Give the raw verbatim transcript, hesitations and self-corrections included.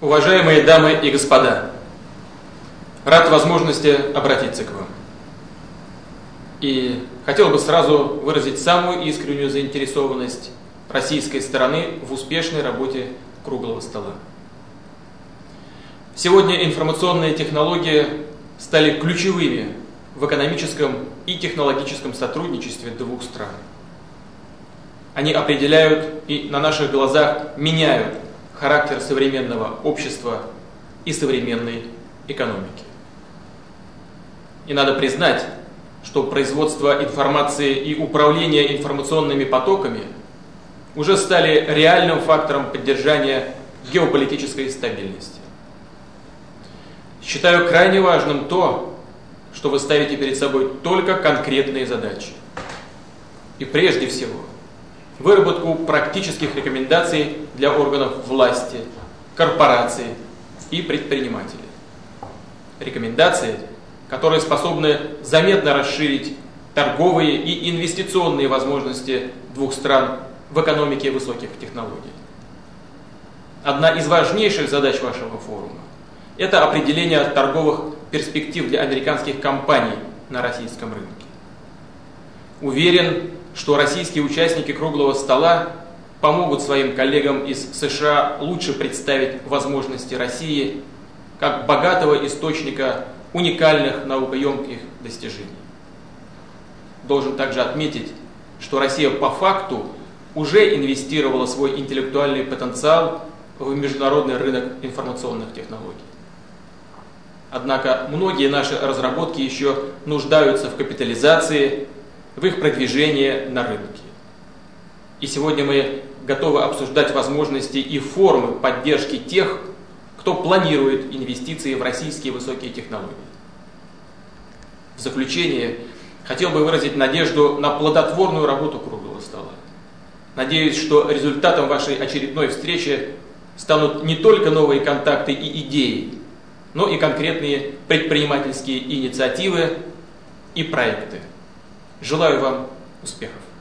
Уважаемые дамы и господа, рад возможности обратиться к вам. И хотел бы сразу выразить самую искреннюю заинтересованность российской стороны в успешной работе круглого стола. Сегодня информационные технологии стали ключевыми в экономическом и технологическом сотрудничестве двух стран. Они определяют и на наших глазах меняют характер современного общества и современной экономики. И надо признать, что производство информации и управление информационными потоками уже стали реальным фактором поддержания геополитической стабильности. Считаю крайне важным то, что вы ставите перед собой только конкретные задачи. И прежде всего, выработку практических рекомендаций для органов власти, корпораций и предпринимателей. Рекомендации, которые способны заметно расширить торговые и инвестиционные возможности двух стран в экономике высоких технологий. Одна из важнейших задач вашего форума – это определение торговых перспектив для американских компаний на российском рынке. Уверен, что российские участники круглого стола помогут своим коллегам из США лучше представить возможности России как богатого источника уникальных наукоемких достижений. Должен также отметить, что Россия по факту уже инвестировала свой интеллектуальный потенциал в международный рынок информационных технологий. Однако многие наши разработки еще нуждаются в капитализации, в их продвижении на рынке. И сегодня мы готовы обсуждать возможности и формы поддержки тех, кто планирует инвестиции в российские высокие технологии. В заключение хотел бы выразить надежду на плодотворную работу круглого стола. Надеюсь, что результатом вашей очередной встречи станут не только новые контакты и идеи, но и конкретные предпринимательские инициативы и проекты. Желаю вам успехов!